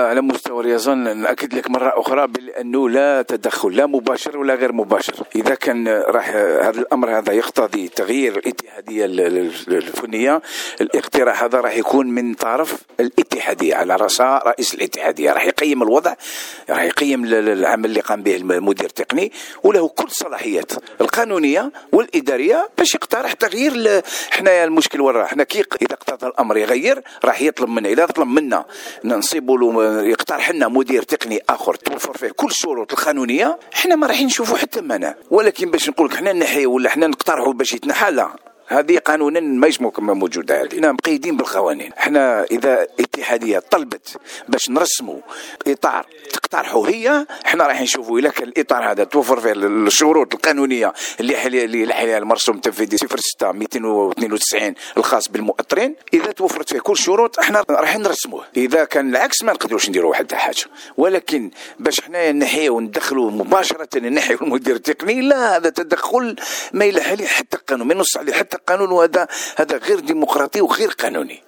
على مستوى اليزن نأكد لك مرة أخرى بأنه لا تدخل لا مباشر ولا غير مباشر. إذا كان راح هذا الأمر هذا يقتضي تغيير الاتحادية الفنية، الاقتراح هذا راح يكون من طرف الاتحادية على رأسها رئيس الاتحادية، راح يقيم الوضع، راح يقيم العمل اللي قام به المدير التقني، وله كل الصلاحيات القانونية والإدارية باش يقترح تغيير. حنايا المشكل وين راه؟ حنا كي إذا اقتضى الأمر يغير راح يطلب منا، إذا طلب منا نصيبوا له يقترح لنا مدير تقني آخر توفر فيه كل الشروط القانونية، حنا ما راح نشوفوا حتى مانع. ولكن باش نقول لك حنا نحي ولا حنا نقترحوا باش يتنحى، لا، هذه قانونا ماهيش موجوده. هذه حنا مقيدين بالقوانين. حنا اذا اتحاديه طلبت باش نرسموا اطار تقترحوا هي، حنا راح نشوفوا الا كان الاطار هذا توفر فيه الشروط القانونيه اللي عليها المرسوم التنفيذي 06/292 الخاص بالمؤطرين، اذا توفرت فيه كل الشروط احنا راح نرسموه. اذا كان العكس ما نقدروش نديروا حتى حاجه. ولكن باش حنا نحيوا وندخلوا مباشره نحيوا المدير التقني، لا، هذا تدخل ما يلح عليه حتى القانون، ما ينص عليه حتى القانون، وهذا غير ديمقراطي وغير قانوني.